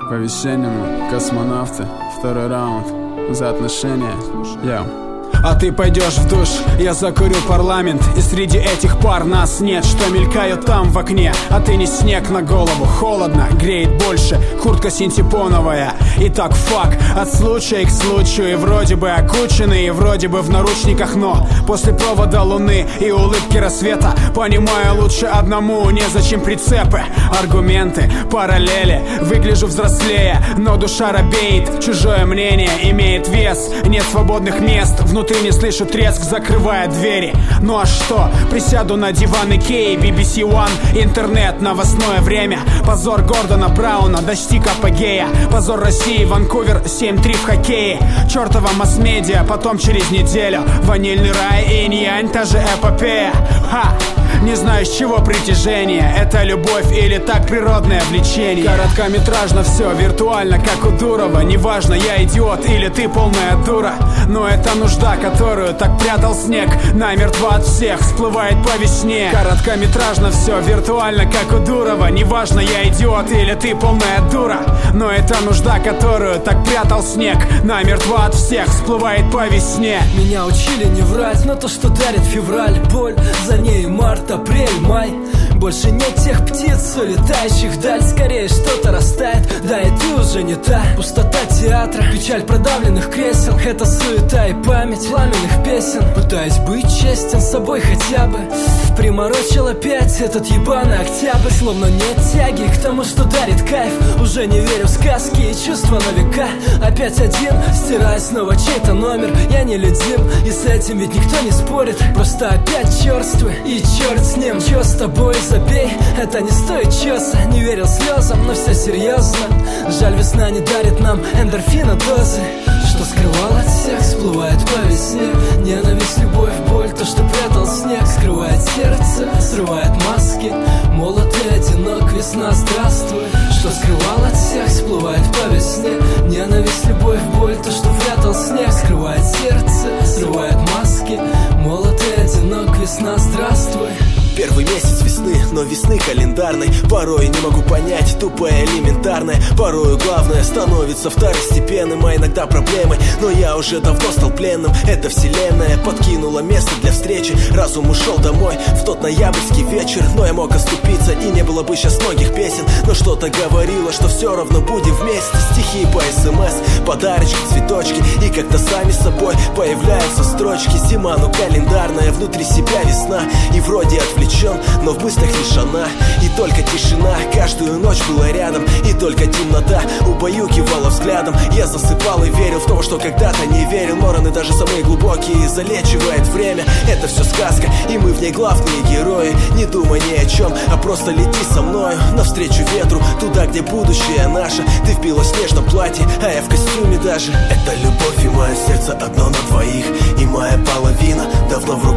По-весеннему космонавты, второй раунд за отношения. Йоу. А ты пойдешь в душ, я закурю парламент. И среди этих пар нас нет, что мелькают там в окне. А ты не снег на голову, холодно, греет больше куртка синтепоновая. И так фак, от случая к случаю. И вроде бы окученный, и вроде бы в наручниках. Но после провода луны и улыбки рассвета понимаю, лучше одному, незачем прицепы. Аргументы, параллели, выгляжу взрослее, но душа робеет. Чужое мнение имеет вес, нет свободных мест. Внутри не слышу треск, закрывая двери. Ну а что? Присяду на диван Икеи, BBC One, интернет, новостное время. Позор Гордона Брауна достиг апогея. Позор России, Ванкувер, 7-3 в хоккее. Чёртова масс-медиа, потом через неделю ванильный рай, инь-янь, та же эпопея. Ха! Не знаю, с чего притяжение. Это любовь или так природное влечение. Короткометражно все, виртуально, как у Дурова. Неважно, я идиот или ты полная дура. Но это нужда, которую так прятал снег, намертво от всех всплывает по весне. Короткометражно все, виртуально, как у Дурова. Неважно, я идиот или ты полная дура. Но это нужда, которую так прятал снег, намертво от всех всплывает по весне. Меня учили не врать, но то, что дарит февраль, боль, за ней март, апрель, май. Больше нет тех птиц, улетающих вдаль. Скорее что-то растает, да и ты уже не та. Пустота театра, печаль продавленных кресел. Это суета и память пламенных песен. Пытаюсь быть честен с собой хотя бы. Приморочил опять этот ебаный октябрь. Словно нет тяги к тому, что дарит кайф. Уже не верю в сказки и чувства на века. Опять один, стирая снова чей-то номер. Я нелюдим, и с этим ведь никто не спорит. Просто опять черствый, и черт с ним. Чё с тобой, забей, это не стоит чёса. Не верил слезам, но все серьезно. Жаль, весна не дарит нам эндорфина дозы. Что скрывал от всех, всплывает по весне. Ненависть, любовь, боль, то, что прятал снег. Скрывает сердце, срывает маски. Молод и одинок, весна, здравствуй. Что скрывал от всех, всплывает по весне. Ненависть, любовь, боль, то, что прятал снег. Скрывает сердце, срывает маски. Молод и одинок, весна, здравствуй. Первый месяц весны, но весны календарной. Порой не могу понять, тупое элементарное. Порою главное становится второстепенным, а иногда проблемой. Но я уже давно стал пленным. Эта вселенная подкинула место для встречи. Разум ушел домой в тот ноябрьский вечер. Но я мог оступиться, и не было бы сейчас многих песен. Но что-то говорило, что все равно будем вместе. Стихи по СМС, подарочки, цветочки. И как-то сами собой появляются строчки. Зима, ну календарная, внутри себя весна. И вроде отвлечен, но в мыслях лишь она. И только тишина каждую ночь была рядом. И только темнота убаюкивала взглядом. Я засыпал и верил в то, что когда-то не верил. Но раны даже самые глубокие залечивает время. Это все сказка, и мы в ней главные герои. Не думай ни о чем, а просто лети со мною навстречу ветру, туда, где будущее наше. Ты в белоснежном платье, а я в костюме даже. Это любовь и мое сердце одно на двоих. И моя половина давно в руках